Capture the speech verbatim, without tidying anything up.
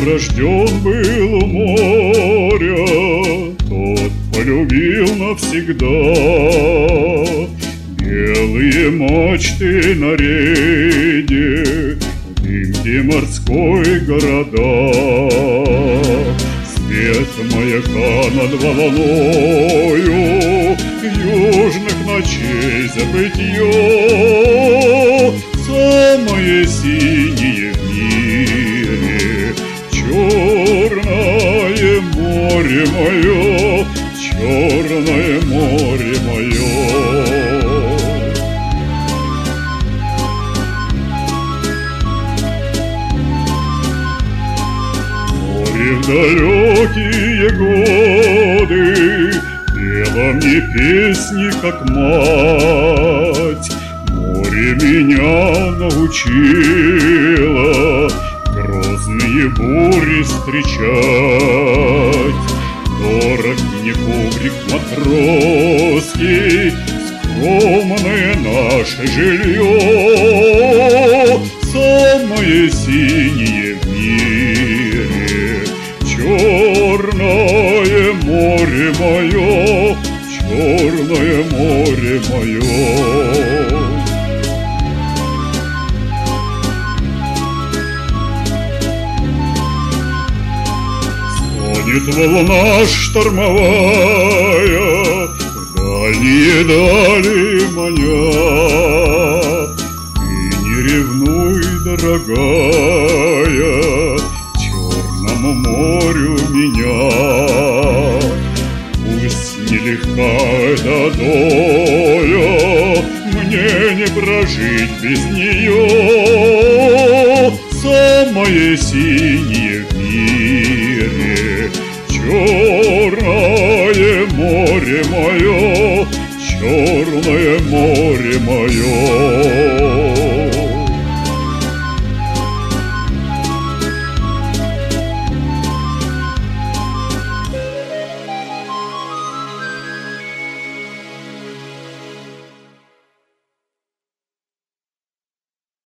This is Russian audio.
рожден был у моря, тот полюбил навсегда. Белые мачты на рейде, в дымке морской города. Свет маяка над волною южных ночей забытье. Самое синее в мире черное море мое, черное море мое. Море в далекие годы пела мне песни, как мать. Море меня научило грозные бури встречать. Дорог мне коврик матросский, скромное наше жилье. Самое синее в мире черное море мое, черное море мое. Стонет волна штормовая, в дальние дали маня. Ты не ревнуй, дорогая, черному морю меня. Пусть нелегка эта доля, мне не прожить без нее. Самое синее в мире черное море мое, черное море мое.